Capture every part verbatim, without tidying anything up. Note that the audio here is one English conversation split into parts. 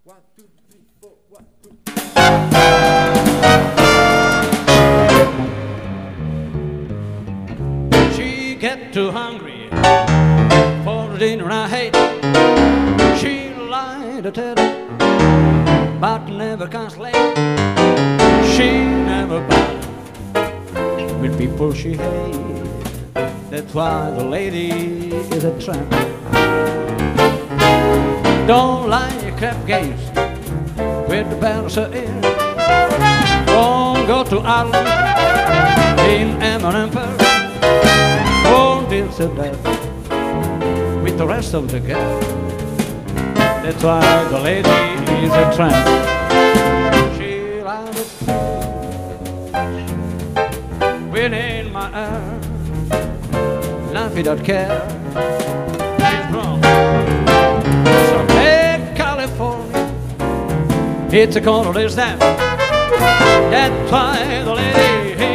One, two, three, four, one, two. She get too hungry for the dinner I hate. She lied to tell her, but never comes late. She never bothered with people she hates. That's why the lady is a tramp. Don't like crap games with the bouncer in. Won't go to Ireland in Eminem Park. Won't deal to death with the rest of the girls. That's why the lady is a tramp. She likes it within my arms. Not without care. She's wrong. So take California. It's a corner is that. That's why the lady is a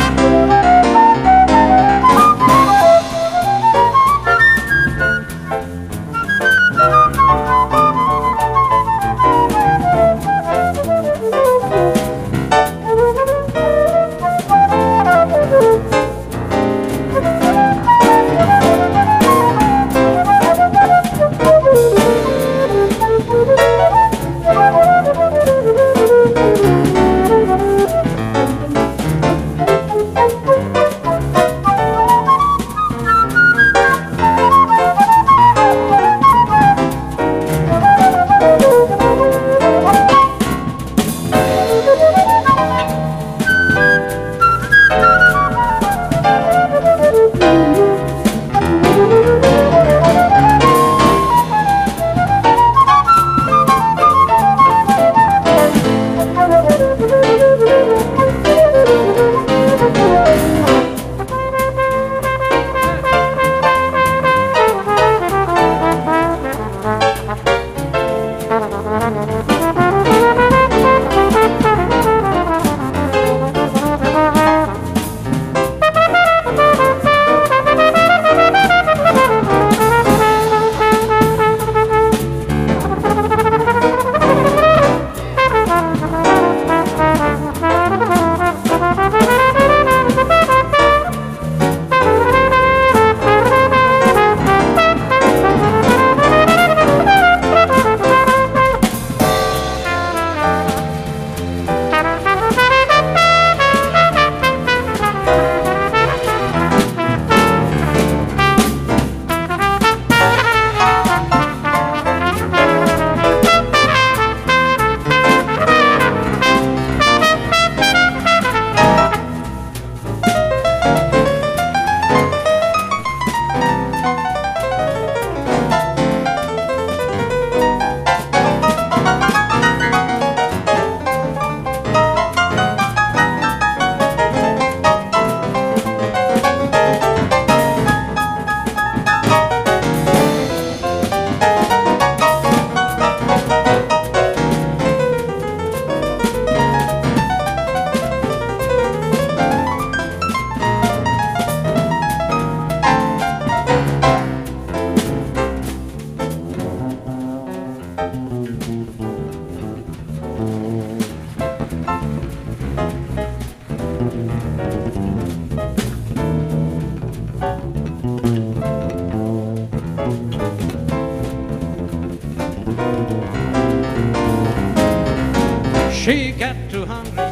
She got too hungry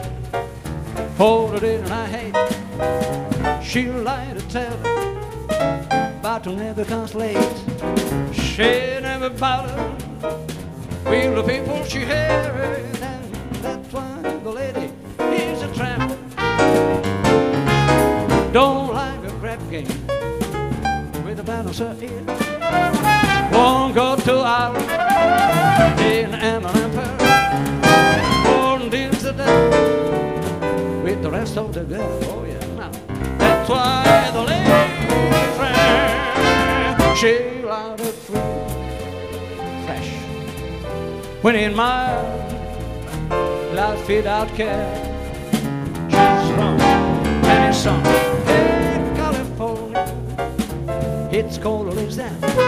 for the dinner I hate. She lied to tell her, but never comes late. She never bothered with the people she hated, and that's why the lady is a tramp. Don't like a crap game with a bouncer in. Won't go to Ireland in Eminem Park. Deals the death with the rest of the girls. Oh yeah, now that's why the lady friend she allowed it free, fresh. When in my life without care, she's wrong and it's on. Hey, California, it's cold as that.